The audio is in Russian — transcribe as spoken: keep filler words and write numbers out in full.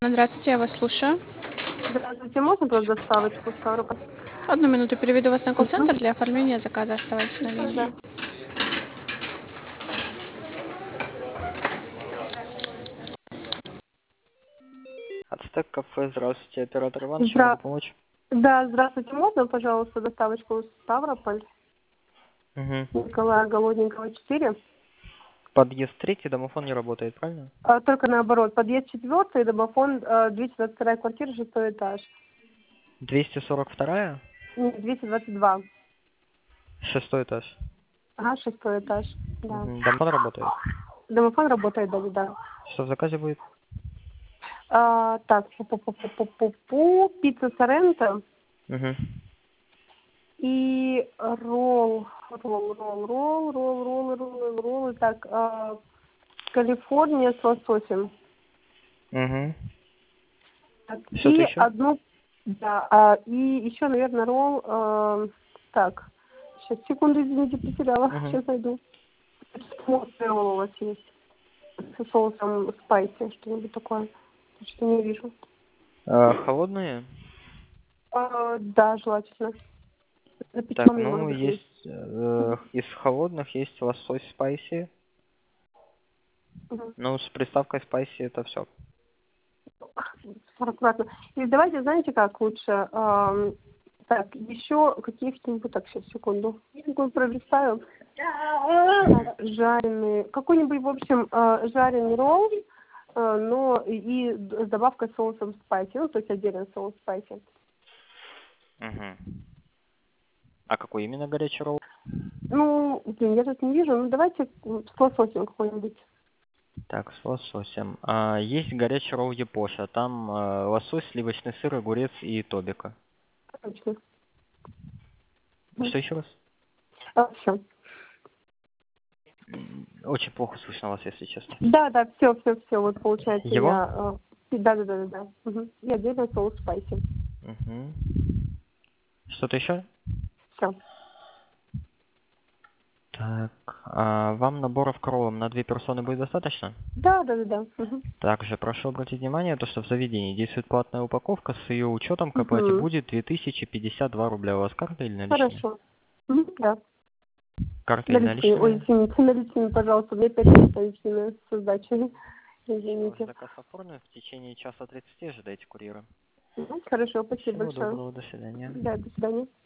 Здравствуйте, я вас слушаю. Здравствуйте, можно просто доставочку Ставрополь? Одну минуту переведу вас на колл-центр Мгм. для оформления заказа. Оставайтесь на Да. линии. Ацтек кафе, здравствуйте, оператор Иван, чем могу Здра... помочь? Да, здравствуйте, можно, пожалуйста, доставочку Ставрополь, Угу. Николая Голодненького, четыре? Подъезд третий, домофон не работает, правильно? А, только наоборот, подъезд четвертый, домофон, а, двести двадцать вторая квартира, шестой этаж. двести сорок вторая, Нет, двести двадцать два. шестой этаж. Ага, шестой этаж, да. Угу. Домофон работает. Домофон работает, да, да. Что в заказе будет? А, так, пу-пу-пу-пу-пу-пу, пицца Соренто Угу. и ролл, ролл, ролл, ролл, ролл, ролл, ролл, ролл, так, а, Калифорния с лососем. Угу. Так, Что-то и еще? одну, да, а, и еще, наверное, ролл, э, так, сейчас, секунду, извините, потеряла, Угу. сейчас найду. Острый ролл у вас есть, с соусом спайси, что-нибудь такое, что не вижу. А, холодные? А, да, желательно. Так, Запеченный, может ну, быть, есть. есть э, из холодных есть лосось спайси. Мгм. Ну, с приставкой спайси это все. Аккуратно. И давайте, знаете, как лучше, эм, так, еще каких-нибудь, так, сейчас, секунду, секунду пролистаю. Так, жареный, какой-нибудь, в общем, э, жареный ролл, э, но и с добавкой соусом спайси, ну, то есть отдельно соус спайси. Угу. А какой именно горячий ролл? Ну, блин, я тут не вижу, ну, давайте с лососем какой-нибудь. Так, с лососем. А, есть горячий ролл Япоша. Там э, лосось, сливочный сыр, огурец и тобика. Точно. Что еще раз? А, все. М, Очень плохо слышно вас, если честно. Да, да, все, все, все, вот получается Его? я, э, да, да, да, да, да. Угу. И отдельно соус спайси. Угу. Что-то еще? Все. Так, а вам наборов к роллам на две персоны будет достаточно? Да, да, да, да. Угу. Также прошу обратить внимание, то, что в заведении действует платная упаковка, с ее учетом к оплате Угу. будет две тысячи пятьдесят два рубля. У вас карта или наличные? Хорошо. Угу. Да. Карта или Наличные, ой, наличные? извините, наличные, пожалуйста, мне пять минут наличными с сдачей. Я ваш Извините. заказ оформлю. В течение часа тридцати ожидайте курьера. Мгм. Хорошо, спасибо Всего большое. доброго, до свидания. Да, до свидания.